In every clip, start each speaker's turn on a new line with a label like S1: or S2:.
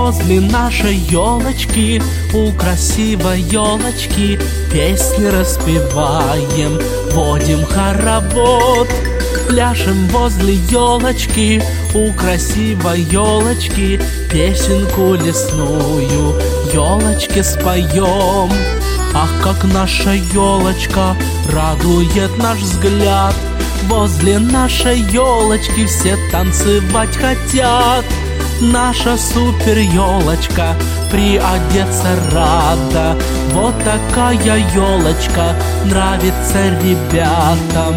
S1: возле нашей елочки, у красивой елочки песни распеваем, водим хоровод. Пляшем возле елочки, у красивой елочки песенку лесную елочке споем. Ах, как наша елочка радует наш взгляд, возле нашей елочки все танцевать хотят. Наша супер елочка приодеться рада, вот такая елочка нравится ребятам.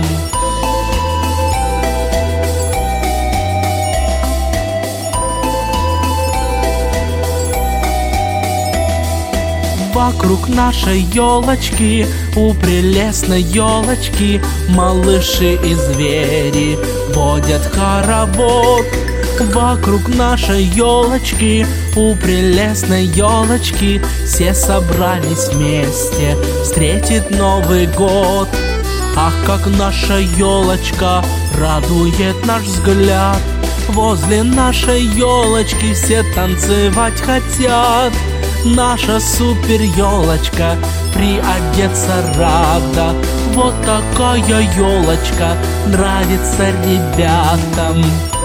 S1: Вокруг нашей елочки, у прелестной елочки, малыши и звери водят хоровод. Вокруг нашей елочки, у прелестной елочки, все собрались вместе встретить Новый год. Ах, как наша елочка радует наш взгляд, возле нашей елочки все танцевать хотят. Наша супер елочка приодеться рада, вот такая елочка нравится ребятам.